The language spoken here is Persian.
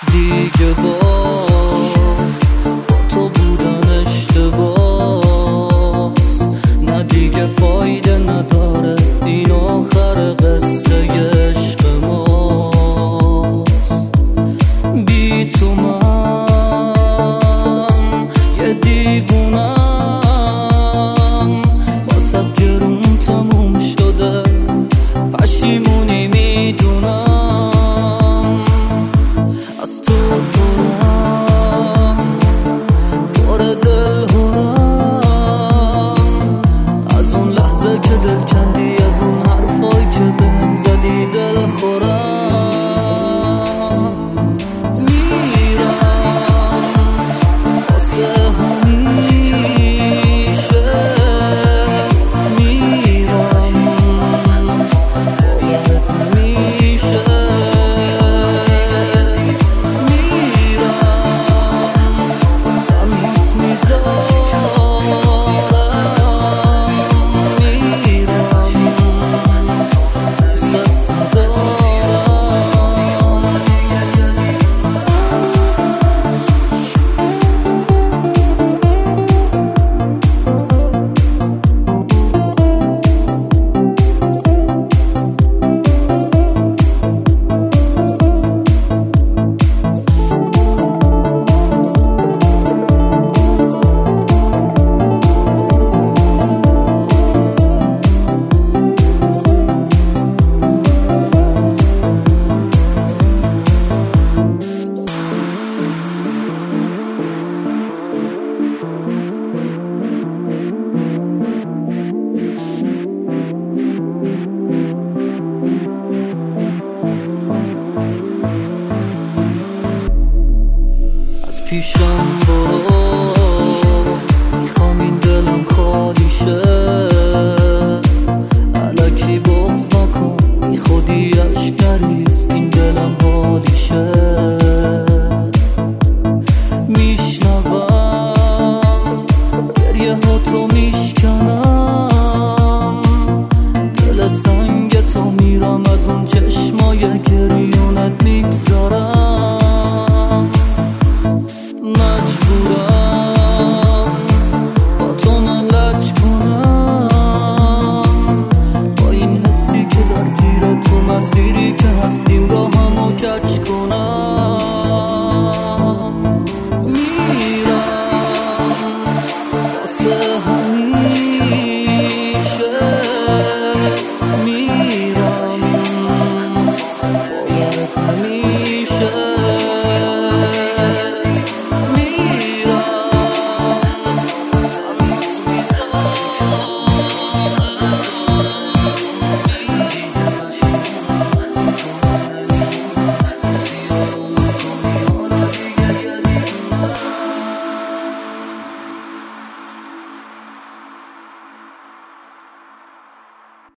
دیگه باز با تو بودن اشتباس، نه دیگه فایده نداره، این آخر قصه عشق ماست. بی تو من یه دیوونم، واسه گرون تموم شده، پشیمونی میدونم. از تو پرم پر دل هرم، از اون لحظه که دل کندی، از اون حرفایی که بهم زدی دل خورم. میرم واسه همیشه، میرم باورت نمیشه، پیشم برو.